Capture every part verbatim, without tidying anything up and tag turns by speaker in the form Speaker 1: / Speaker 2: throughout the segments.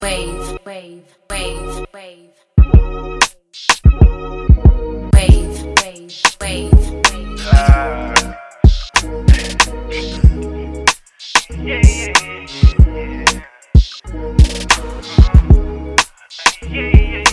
Speaker 1: wave, wave, wave, wave, wave, wave, wave, wave.
Speaker 2: Uh, yeah, yeah, yeah, yeah. Yeah, yeah,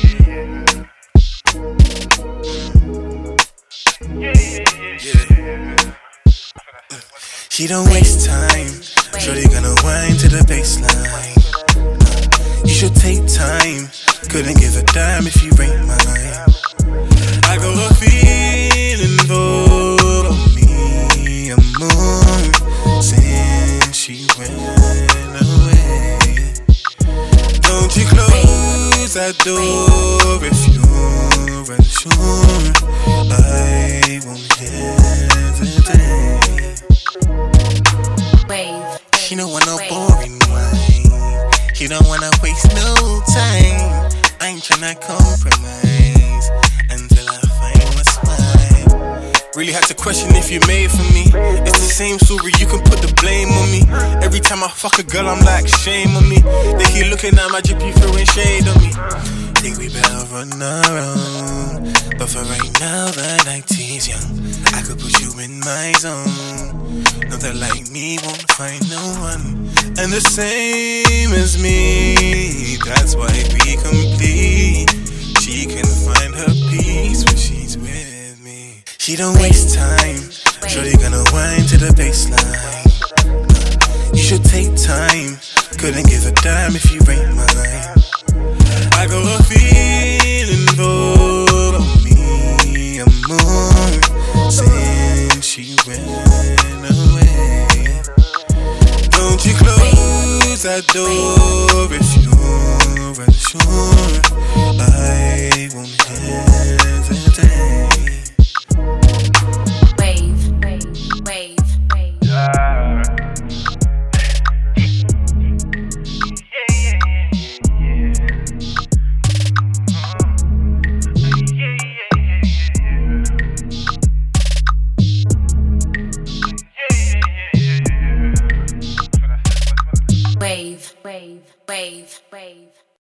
Speaker 2: yeah, yeah. Yeah, yeah, yeah.
Speaker 3: She don't waste time. Shorty gonna whine to the baseline. You should take time. Couldn't give a damn if you ain't mine. I got a feeling over me a moon since she went away. Don't you close that door if you're unsure. I won't hesitate. She don't want no boring wine. She don't wanna waste no time. I ain't tryna compromise until I find what's mine. Really had to question if you made for me. It's the same story, you can put the blame on me. Every time I fuck a girl, I'm like, shame on me. They keep looking at my drip, you throwing shade on me. Think we better run our own. But for right now, the night is young. I could put you in my zone. No, that like me won't find no one. And the same as me, that's why we complete. She can find her peace when she's with me. She don't waste time. Shorty gonna whine to the baseline. You should take time. Couldn't give a damn if you ain't mine. I got a feeling over me a moon since she went away. Don't you close that door